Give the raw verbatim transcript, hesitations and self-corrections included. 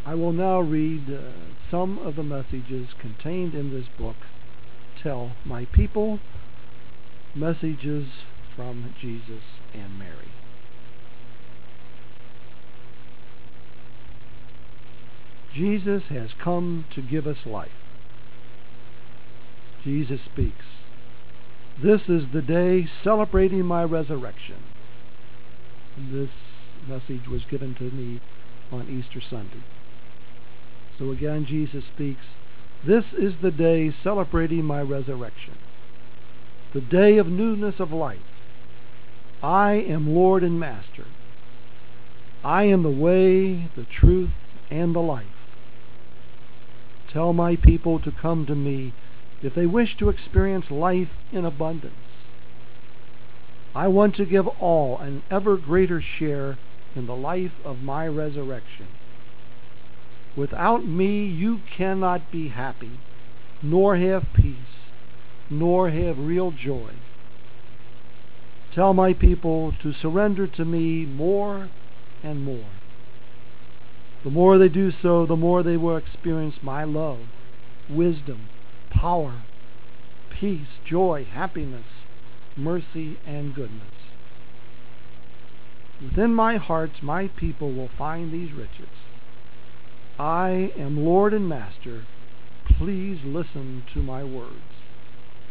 I will now read uh, some of the messages contained in this book, Tell My People, Messages from Jesus and Mary. Jesus has come to give us life. Jesus speaks. This is the day celebrating my resurrection. And this message was given to me on Easter Sunday. So again, Jesus speaks. This is the day celebrating my resurrection, the day of newness of life. I am Lord and Master. I am the way, the truth, and the life. Tell my people to come to me if they wish to experience life in abundance. I want to give all an ever greater share in the life of my resurrection. Without me, you cannot be happy, nor have peace, nor have real joy. Tell my people to surrender to me more and more. The more they do so, the more they will experience my love, wisdom, power, peace, joy, happiness, mercy, and goodness. Within my heart, my people will find these riches. I am Lord and Master. Please listen to my words.